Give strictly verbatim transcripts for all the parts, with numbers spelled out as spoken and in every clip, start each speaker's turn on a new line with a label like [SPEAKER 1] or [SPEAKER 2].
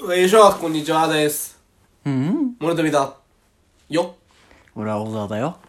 [SPEAKER 1] よいしょ、こんにちはです。
[SPEAKER 2] うん
[SPEAKER 1] 森富だよ。
[SPEAKER 2] 俺は小沢だよ。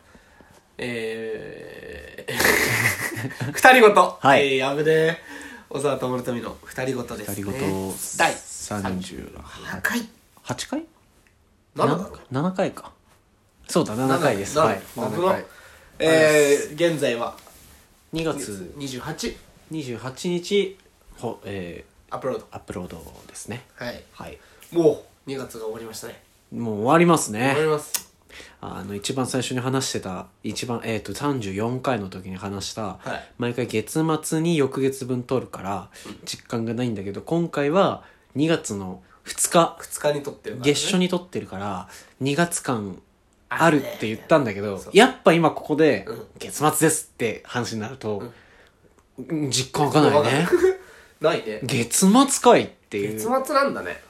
[SPEAKER 1] えー、二人ごと。
[SPEAKER 2] はい
[SPEAKER 1] えー、やぶで小沢と森富の二人ごとですね。
[SPEAKER 2] 二人ごと
[SPEAKER 1] 第
[SPEAKER 2] さんじゅう
[SPEAKER 1] はちかい。
[SPEAKER 2] はちかい
[SPEAKER 1] ななだか
[SPEAKER 2] ななかいか。そうだ、ななかいです。はい。
[SPEAKER 1] ななかい。えー、現在は
[SPEAKER 2] にがつ
[SPEAKER 1] にじゅうはち
[SPEAKER 2] にじゅうはちにちほ、えー、
[SPEAKER 1] アップロード。
[SPEAKER 2] アップロードですね。
[SPEAKER 1] はい。
[SPEAKER 2] はい。
[SPEAKER 1] もうにがつが終わりましたね。
[SPEAKER 2] もう終わりますね。
[SPEAKER 1] 終わります。
[SPEAKER 2] あの一番最初に話してた一番えっ、ー、とさんじゅうよんかいの時に話した、
[SPEAKER 1] はい、
[SPEAKER 2] 毎回月末に翌月分取るから実感がないんだけど、今回はにがつのふつか
[SPEAKER 1] ふつかに撮ってるから、
[SPEAKER 2] ね、月初に撮ってるからにがつかんあるって言ったんだけど、
[SPEAKER 1] ね、
[SPEAKER 2] やっぱ今ここで、
[SPEAKER 1] うん、
[SPEAKER 2] 月末ですって話になると、うん、実感わかんないね
[SPEAKER 1] ないね。
[SPEAKER 2] 月末かいっていう。
[SPEAKER 1] 月末なんだね。
[SPEAKER 2] うん。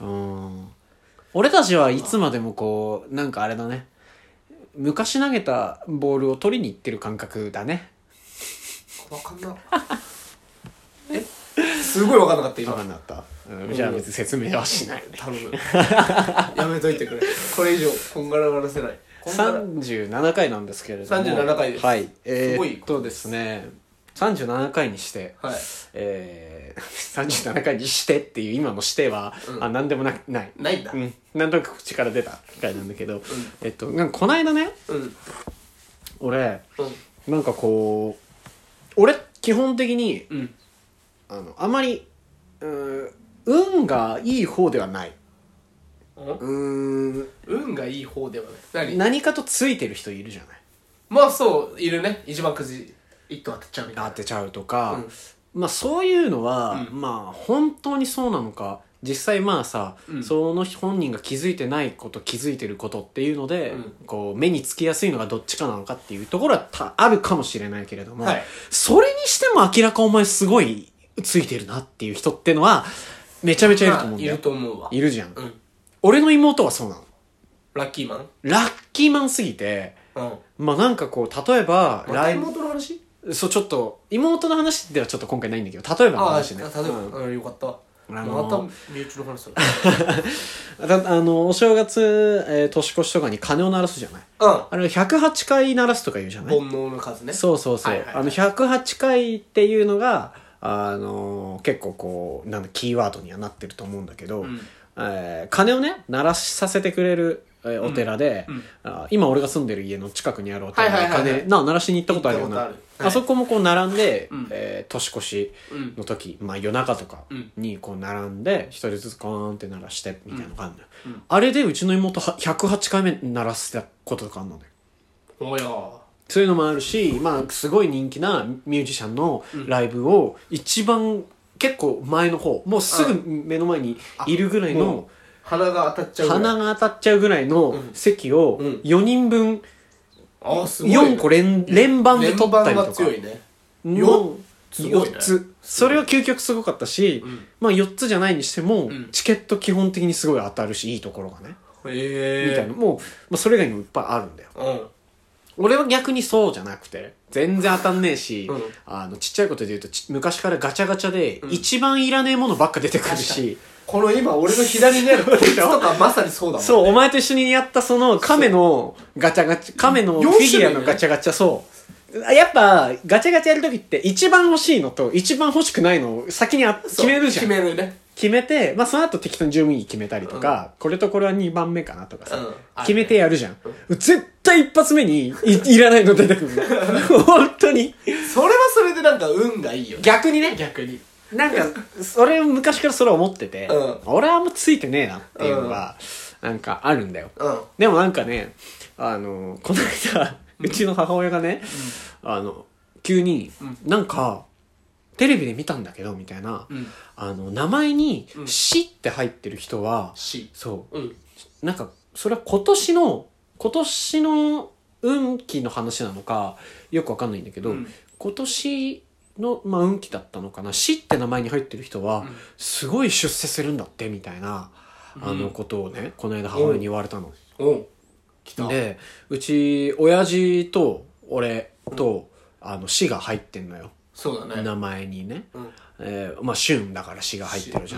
[SPEAKER 2] 俺たちはいつまでもこうなんかあれだね、昔投げたボールを取りに行ってる感覚だね。
[SPEAKER 1] わかんなえすごいわかんなかった今。
[SPEAKER 2] わかんなかった、うん、じゃあ別に説明はしないよね。
[SPEAKER 1] 頼むやめといてくれ。これ以上こんがらがらせない。
[SPEAKER 2] さんじゅうななかいなんですけれども、
[SPEAKER 1] さんじゅうななかいです。
[SPEAKER 2] はい。えー、
[SPEAKER 1] すごい
[SPEAKER 2] っとですねさんじゅうななかいにして、
[SPEAKER 1] はい、
[SPEAKER 2] えー、さんじゅうななかいにしてっていう今のしては、うん、あ何でもなない
[SPEAKER 1] ないんだ、
[SPEAKER 2] うん、なんとなく口から出た回なんだけど、うん、えっとなんかこの間ね、
[SPEAKER 1] うん、
[SPEAKER 2] 俺、うん、なんかこう俺基本的に、うん、あのあまりう運がいい方ではない。
[SPEAKER 1] うーん運がいい方ではない。
[SPEAKER 2] 何何かとついてる人いるじゃない。
[SPEAKER 1] まあそういるね。一番くじ一等当てちゃうみたいな。
[SPEAKER 2] 当てちゃうとか、うん、まあそういうのは、うん、まあ本当にそうなのか、実際まあさ、うん、その本人が気づいてないこと気づいてることっていうので、うん、こう目につきやすいのがどっちかなのかっていうところはたあるかもしれないけれども、はい、それにしても明らかお前すごいついてるなっていう人ってのはめちゃめちゃいると思うんだよ。
[SPEAKER 1] まあ、いると思うわ。
[SPEAKER 2] いるじゃん、うん、俺の妹はそうなの。
[SPEAKER 1] ラッキーマン
[SPEAKER 2] ラッキーマンすぎて、うん、まあなんかこう例えば
[SPEAKER 1] ライブ妹の話
[SPEAKER 2] そうちょっと妹の話ではちょっと今回ないんだけど、例えばの話ね。
[SPEAKER 1] ああ例えば、うん、よかった。あのー、また身内の話
[SPEAKER 2] だあのお正月、えー、年越しとかに鐘を鳴らすじゃない、うん、あれひゃくはちかい鳴らすとか言うじゃない。
[SPEAKER 1] 煩悩の数ね。
[SPEAKER 2] そうそうそう、はいはいはい、あのひゃくはちかいっていうのがあのー、結構こうなんだキーワードにはなってると思うんだけど、うんえー、鐘をね鳴らさせてくれるえー、お寺で、うんうん、あ今俺が住んでる家の近くにあるお寺で、はいはいはいはい、鐘な鳴らしに行ったことあるよな。あ, る、はい、あそこもこう並んで、うんえー、年越しの時、うんまあ、夜中とかにこう並んで一人ずつコーンって鳴らしてみたいなのがあるのよ、うんうん、あれでうちの妹はひゃくはちかいめ鳴らしたこととかあるのね。
[SPEAKER 1] おや
[SPEAKER 2] そういうのもあるし、まあ、すごい人気なミュージシャンのライブを一番結構前の方もうすぐ目の前にいるぐらいの
[SPEAKER 1] 鼻が当たっちゃうぐらい
[SPEAKER 2] 鼻が当たっちゃうぐらいの席をよにんぶん、うん、
[SPEAKER 1] あすごいね、
[SPEAKER 2] よんこ連連番で取ったりとか。連番が強
[SPEAKER 1] いね。よっつ、ね、
[SPEAKER 2] それは究極すごかったし、うん、まあよっつじゃないにしても、うん、チケット基本的にすごい当たるしいいところがね、
[SPEAKER 1] へー
[SPEAKER 2] みたいなもう、まあ、それ以外にもいっぱいあるんだよ、うん、俺は逆にそうじゃなくて全然当たんねえし、うん、あのちっちゃいことで言うと昔からガチャガチャで一番いらねえものばっか出てくるし、
[SPEAKER 1] この今俺の左にあるこいつとかまさにそうだもんね。
[SPEAKER 2] そうお前と一緒にやったその亀のガチャガチャ亀のフィギュアのガチャガチャ、そうやっぱガチャガチャやるときって一番欲しいのと一番欲しくないのを先にあ決めるじゃん。
[SPEAKER 1] 決めるね。
[SPEAKER 2] 決めて、まあその後適当に順位決めたりとか、うん、これとこれはにばんめかなとかさ、うん、決めてやるじゃん、うん、絶対一発目に い, いらないの出てくるの本当に
[SPEAKER 1] それはそれでなんか運がいいよ。
[SPEAKER 2] 逆にね。
[SPEAKER 1] 逆に
[SPEAKER 2] なんかそれ昔からそれ思ってて、うん、俺はあんまついてねえなっていうのがなんかあるんだよ、うん、でもなんかねあのこの間うちの母親がね、うん、あの急に、うん、なんかテレビで見たんだけどみたいな、うん、あの名前に「死」って入ってる人は、
[SPEAKER 1] 死、うん、
[SPEAKER 2] そう、うん、なんかそれは今年の今年の運気の話なのかよくわかんないんだけど、うん、今年の、まあ、運気だったのかな、死って名前に入ってる人は、うん、すごい出世するんだってみたいな、うん、あのことをねこの間母親に言われたの、
[SPEAKER 1] うん、来た。
[SPEAKER 2] でうち親父と俺と、うん、あの死が入ってんのよ。
[SPEAKER 1] そうだね。
[SPEAKER 2] 名前にね、うんえー、まあ旬だから死が入ってるじゃん、うん、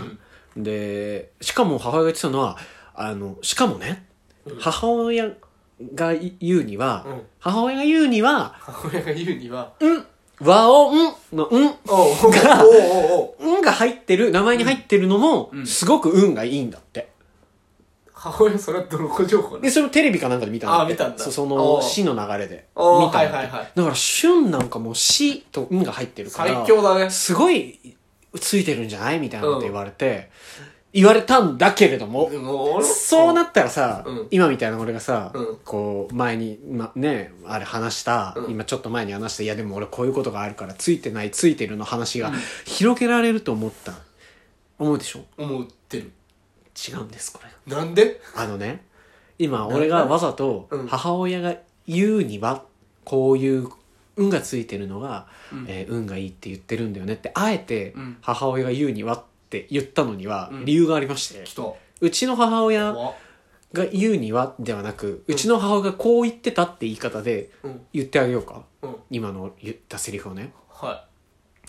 [SPEAKER 2] で、しかも母親が言ってたのは、あの、しかもね、うん、母親が言うには、うん、母親が言うには、
[SPEAKER 1] 母親が言うには、
[SPEAKER 2] うん、和音のうんが、うんが入ってる、名前に入ってるのも、うん、すごく運がいいんだって。
[SPEAKER 1] 母親それはどの子情報
[SPEAKER 2] で、それをテレビかなんかで見たんだって。
[SPEAKER 1] あ、見たんだ。
[SPEAKER 2] その、死の流れで。見
[SPEAKER 1] たんだって。はいはいはい。
[SPEAKER 2] だから、旬なんかもう死と運が入ってるから。
[SPEAKER 1] 最強だね。
[SPEAKER 2] すごい、ついてるんじゃないみたいなこと言われて、うん、言われたんだけれども、もうそうなったらさ、うん、今みたいな俺がさ、うん、こう、前に、ま、ね、あれ話した、うん、今ちょっと前に話した、いやでも俺こういうことがあるから、ついてない、ついてるの話が、広げられると思った。思うでしょ？
[SPEAKER 1] 思ってる。
[SPEAKER 2] 違うんです、これ。
[SPEAKER 1] なんで？
[SPEAKER 2] あのね、今俺がわざと母親が言うにはこういう運がついてるのが、うんえー、運がいいって言ってるんだよねってあえて母親が言うにはって言ったのには理由がありまして、うん、うちの母親が言うにはではなく、うちの母親がこう言ってたって言い方で言ってあげようか、うん、今の言ったセリフをね、
[SPEAKER 1] はい、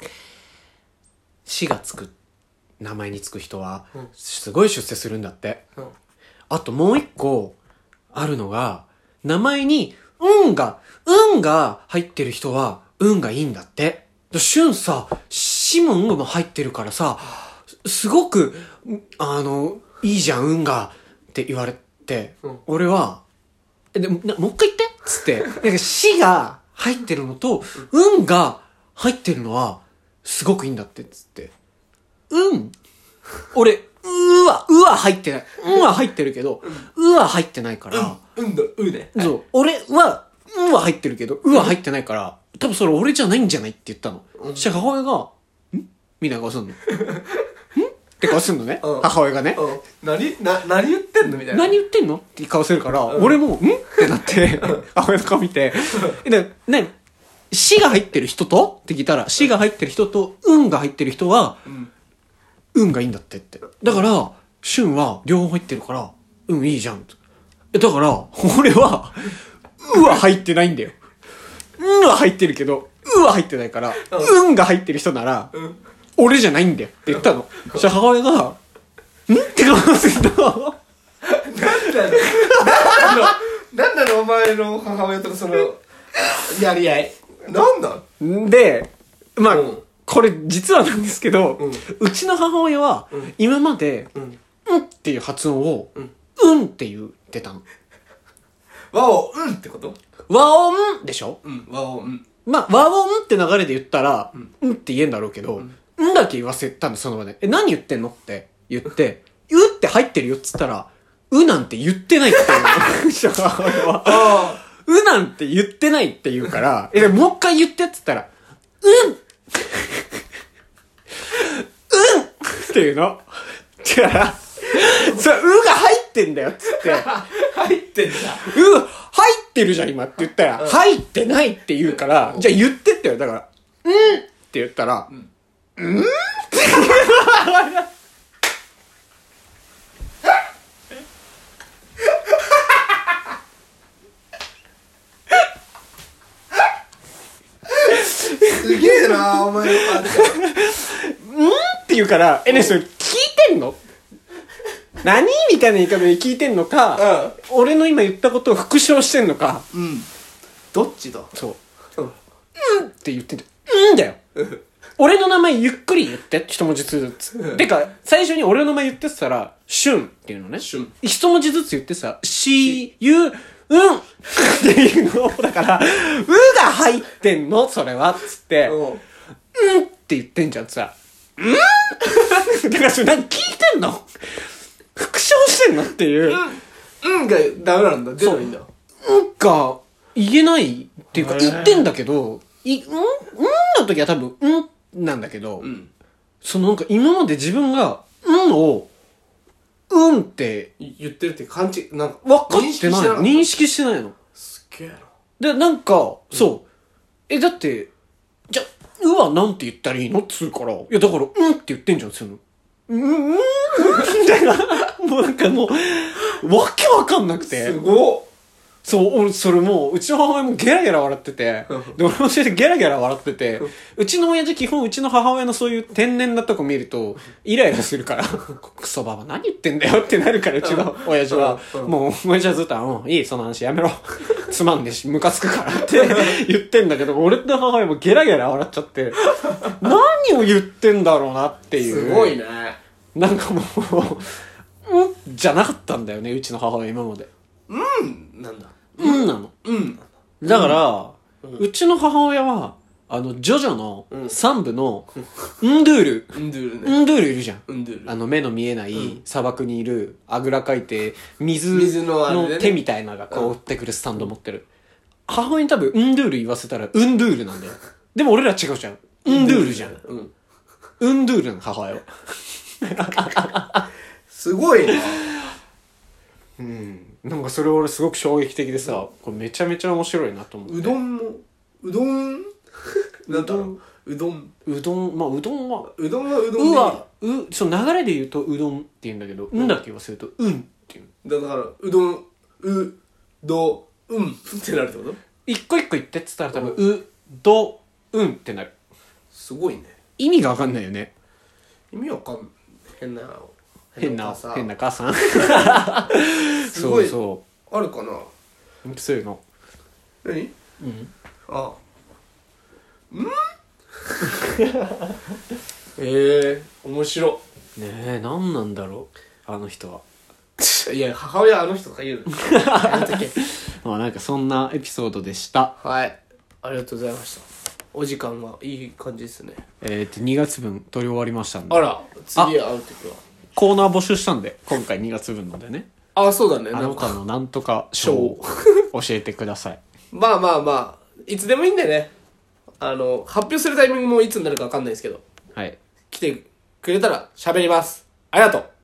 [SPEAKER 2] 死がつく名前につく人はすごい出世するんだって、うん、あともう一個あるのが、名前に運が運が入ってる人は運がいいんだって。しゅんさ、死も運も入ってるからさ、すごくあのいいじゃん運がって言われて、うん、俺はえでもなもう一回言ってっつってなんか死が入ってるのと運が入ってるのはすごくいいんだってっつって、運俺うは、うは入ってない。うは入ってるけど、うは入ってないから。
[SPEAKER 1] うん、うんのうね。
[SPEAKER 2] そう。俺は、うは入ってるけど、うは入ってないから、多分それ俺じゃないんじゃないって言ったの。そしたら母親が、んみたいな顔すんの。んって顔すんのね。母親がね。
[SPEAKER 1] 何な、何言ってんのみたいな。
[SPEAKER 2] 何言ってんのって顔するから、俺も、んってなって、母親の顔見て、で、ね、死が入ってる人とって聞いたら、死が入ってる人と、運が入ってる人は、運がいいんだってって。だから、旬は両方入ってるから、運いいじゃん。だから、俺は、うは入ってないんだよ。うんは入ってるけど、うは入ってないから、運が入ってる人なら、俺じゃないんだよって言ったの。そしたら母親が、んって顔すると、なんなの
[SPEAKER 1] なんなのお前の母親とかその、やり合い。なんだ
[SPEAKER 2] で、まあ、うんこれ実はなんですけど、うん、うちの母親は今まで、うん、うんっていう発音を、うん、うんって言ってたの。
[SPEAKER 1] 和音うんってこと？
[SPEAKER 2] 和音でしょ？
[SPEAKER 1] うん、和音うん。
[SPEAKER 2] まあ、和音って流れで言ったら、うん、うんって言えんだろうけど、うん、うんだけ言わせたんだ、その場で。え、何言ってんのって言って、うって入ってるよっつったら、うなんて言ってないって言うの。母親は。うなんて言ってないって言うから、え、もう一回言ってっつったら、うんうんっていうの。だから、それ、うが入ってんだよっつって。
[SPEAKER 1] 入ってんだ。
[SPEAKER 2] う、入ってるじゃん今って言ったら、うん、入ってないって言うから、うん、じゃあ言ってってよ。だから、うんって言ったら、うん、うんって
[SPEAKER 1] すげえなお前の感じ。
[SPEAKER 2] うんって言うから、え、ね、それ聞いてんの？何みたいな言い方で聞いてんのか、うん、俺の今言ったことを復唱してんのか。
[SPEAKER 1] うん。どっちだ？
[SPEAKER 2] そう。うん。うんって言ってんだよ。うんだよ。俺の名前ゆっくり言って、一文字ずつ。てか、最初に俺の名前言ってたら、しゅんっていうのね。
[SPEAKER 1] しゅん。
[SPEAKER 2] 一文字ずつ言ってさ、し、ゆ、うんっていうの。だから、うが入ってんのそれは。つって、うん、うんって言ってんじゃんさ。うんだからそれ何聞いてんの復唱してんのっていう。
[SPEAKER 1] うん、うんがダメなんだ。出ないんだ。
[SPEAKER 2] うんが言えないっていうか、言ってんだけど、い、うん、うんの時は多分、うんなんだけど、うん、そのなんか今まで自分が、うんを、うんって
[SPEAKER 1] 言ってるって感じ、なんか、
[SPEAKER 2] 分かってない。認識してないの。
[SPEAKER 1] すっげえな。
[SPEAKER 2] で、なんか、そう。え、だって、じゃ、うはなんて言ったらいいのっつうから、いやだから、うんって言ってんじゃん、その。うん、うん、うん、みたいな。もうなんかもう、わけわかんなくて。
[SPEAKER 1] すごっ。
[SPEAKER 2] そう、俺、それもう、うちの母親もゲラゲラ笑ってて、で、俺もそれでゲラゲラ笑ってて、うちの親父基本うちの母親のそういう天然なとこ見ると、イライラするから、クソババ何言ってんだよってなるから、うちの親父は、もう、親父はずっと、うん、いい、その話やめろ。つまんねえし、ムカつくからって言ってんだけど、俺と母親もゲラゲラ笑っちゃって、何を言ってんだろうなっていう。
[SPEAKER 1] すごいね。
[SPEAKER 2] なんかもう、うんじゃなかったんだよね、うちの母親今まで。
[SPEAKER 1] うんなんだ。
[SPEAKER 2] うんなの。
[SPEAKER 1] うん
[SPEAKER 2] だから、うん、うちの母親は、あの、ジョジョの三部の、ンドゥール。
[SPEAKER 1] ンドゥールね。
[SPEAKER 2] ンドゥールいるじゃん。
[SPEAKER 1] ンドゥール。
[SPEAKER 2] あの、目の見えない砂漠にいる、あぐらかいて、水
[SPEAKER 1] 水のあれね
[SPEAKER 2] の手みたいなのがこう追ってくるスタンド持ってる。母親に多分、ンドゥール言わせたら、ウンドゥールなんだよ。でも俺ら違うじゃん。ウンドゥールじゃん。うん。ウンドゥールの母親は。
[SPEAKER 1] すごいな。
[SPEAKER 2] うん。なんかそれ俺すごく衝撃的でさ、これめちゃめちゃ面白いなと思って。
[SPEAKER 1] うどんも、うどんなんだろう。うどん。
[SPEAKER 2] うどん、まあうどんは、
[SPEAKER 1] うどんはうどん
[SPEAKER 2] うは、う、その流れで言うとうどんって言うんだけど、うんだけ言わせると、うんっていう。
[SPEAKER 1] だから、うどん、う、ど、うんってなるってこと？
[SPEAKER 2] 一個一個言ってっつったら多分、う、ど、うんってなる。
[SPEAKER 1] すごいね。
[SPEAKER 2] 意味がわかんないよね。
[SPEAKER 1] 意味わかんない。変な、
[SPEAKER 2] 変な、変な母さん。
[SPEAKER 1] すごい。
[SPEAKER 2] そう。
[SPEAKER 1] あるかな？
[SPEAKER 2] そういうの。
[SPEAKER 1] 何？
[SPEAKER 2] うん。
[SPEAKER 1] ああ。うんええー、面白
[SPEAKER 2] ねえ、何なんだろう、あの人は。
[SPEAKER 1] いや、母親あの人とか言うの。やめとけ。
[SPEAKER 2] まあなんかそんなエピソードでした。
[SPEAKER 1] はい。ありがとうございました。お時間はいい感じですね。
[SPEAKER 2] えーと、にがつぶん取り終わりましたんで。
[SPEAKER 1] あら、次会うときは。
[SPEAKER 2] コーナー募集したんで、今回にがつぶんのでね。
[SPEAKER 1] あ、そうだね。
[SPEAKER 2] あなたのなんとか賞を教えてください。
[SPEAKER 1] まあまあまあ、いつでもいいんでね。あの、発表するタイミングもいつになるかわかんないですけど。
[SPEAKER 2] はい。
[SPEAKER 1] 来てくれたら喋ります。ありがとう。